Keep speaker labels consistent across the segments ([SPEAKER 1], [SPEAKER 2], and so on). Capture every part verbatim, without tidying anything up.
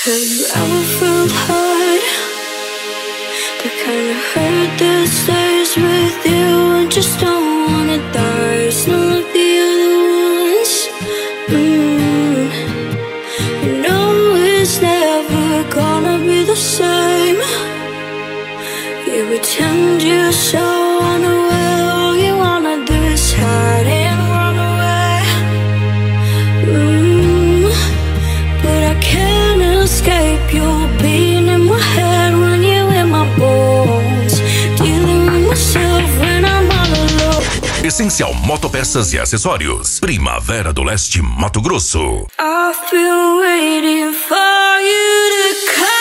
[SPEAKER 1] Have you ever felt hurt? The kind of hurt that stays with you and just don't wanna die. It's not like the other ones. mm. You know it's never gonna be the same. You pretend you're so unaware. All you wanna do is hide and run away. mm. But I can't escape your being in my head when you're in my bones. Dealing with myself when I'm all alone.
[SPEAKER 2] Essencial Motopeças e Acessórios. Primavera do Leste, Mato Grosso.
[SPEAKER 1] I've been waiting for you to come.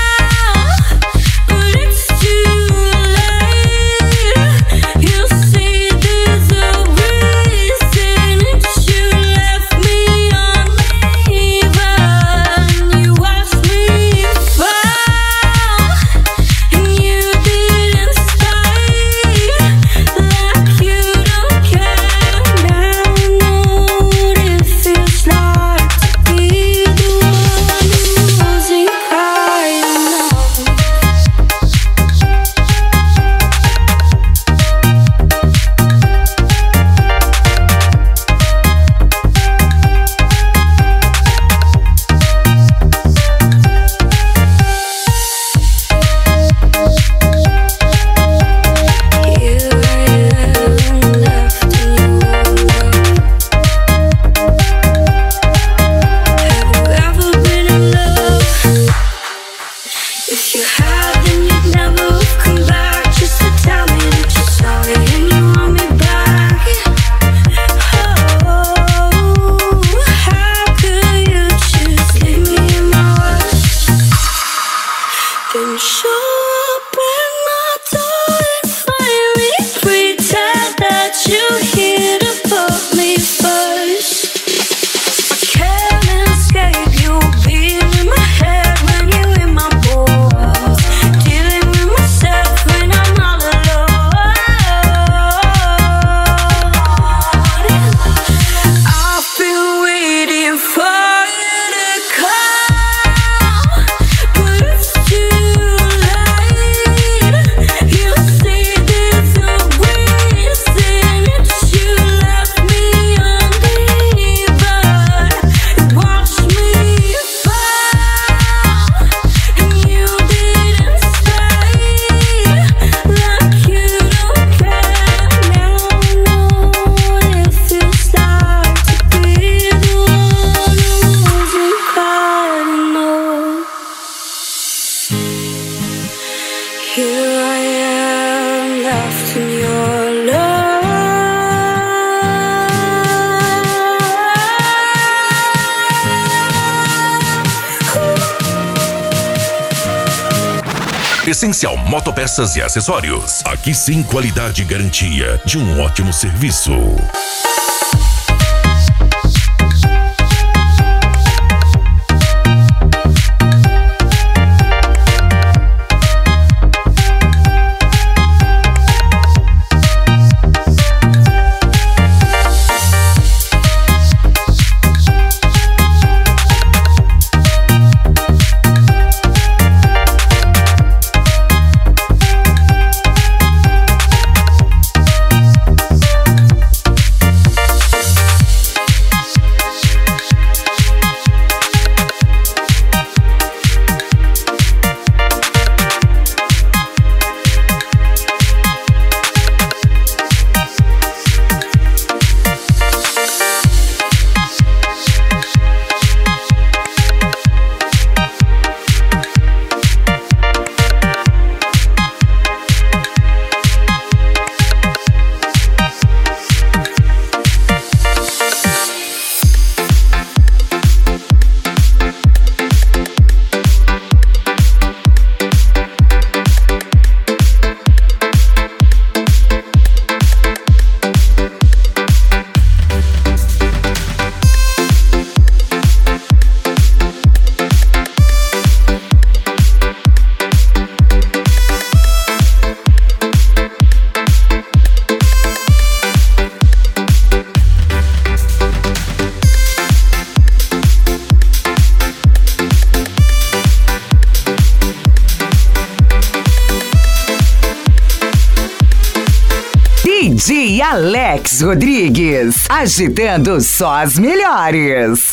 [SPEAKER 2] Essencial Motopeças e Acessórios. Aqui sim, qualidade e garantia de um ótimo serviço.
[SPEAKER 3] D J Alex Rodrigues, agitando só as melhores.